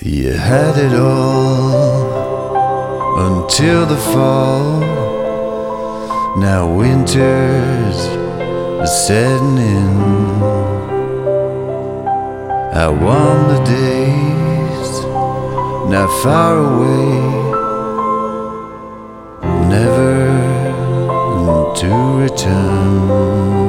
You had it all until the fall. Now winter's setting in. How warm the days, not far away, never to return.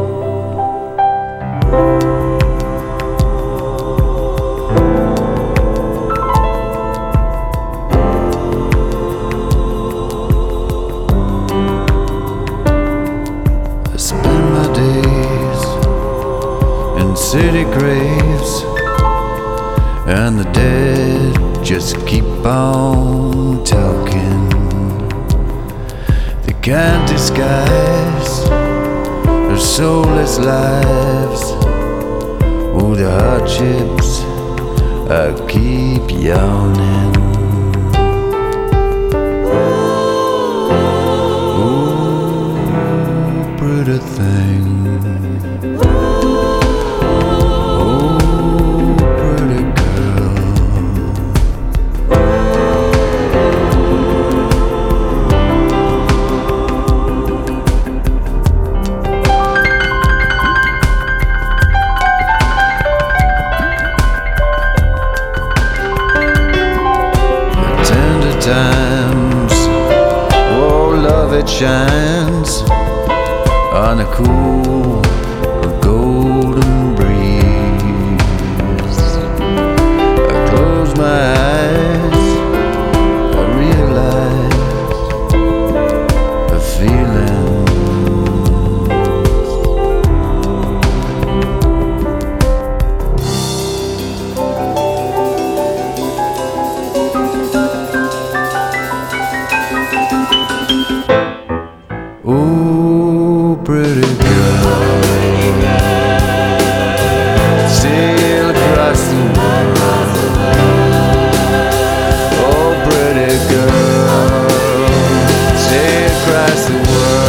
City graves, and the dead just keep on talking. They can't disguise their soulless lives. Oh, the hardships I keep yawning. Oh, pretty thing. Times, oh, love it shines on a cool golden breeze. I close my eyes, I realize the feelings. Oh, pretty girl, sail across the world. Oh, pretty girl, sail across the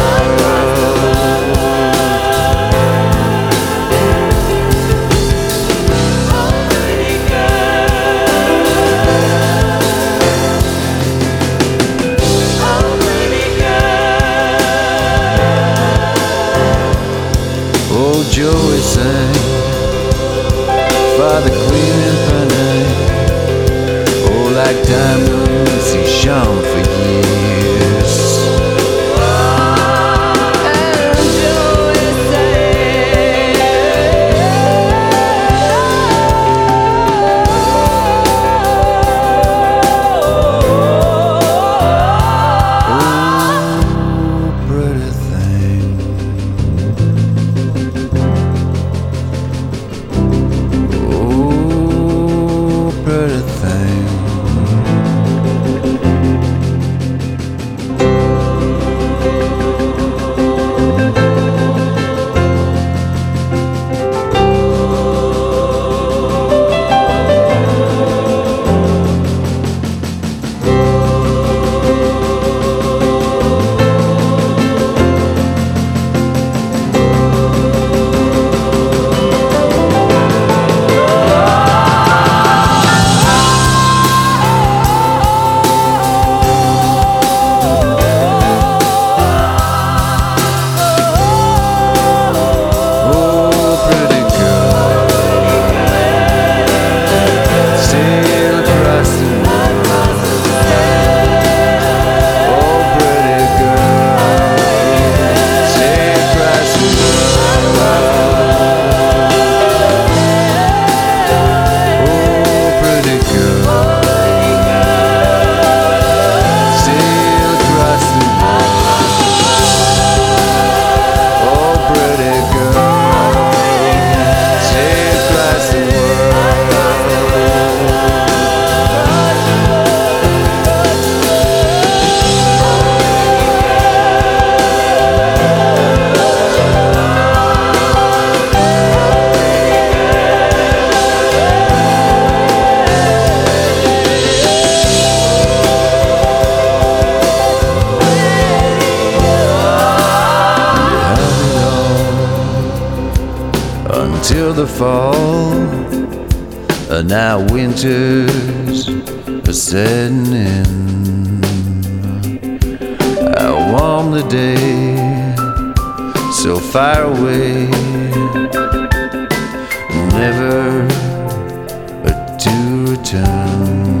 Joey sang for the Queen and Penny. Oh, like diamonds he shone for years. And Joey sang, oh, pretty thing. Pretty thing. until the fall, Now winters are setting in. How warm the day, so far away, never to return.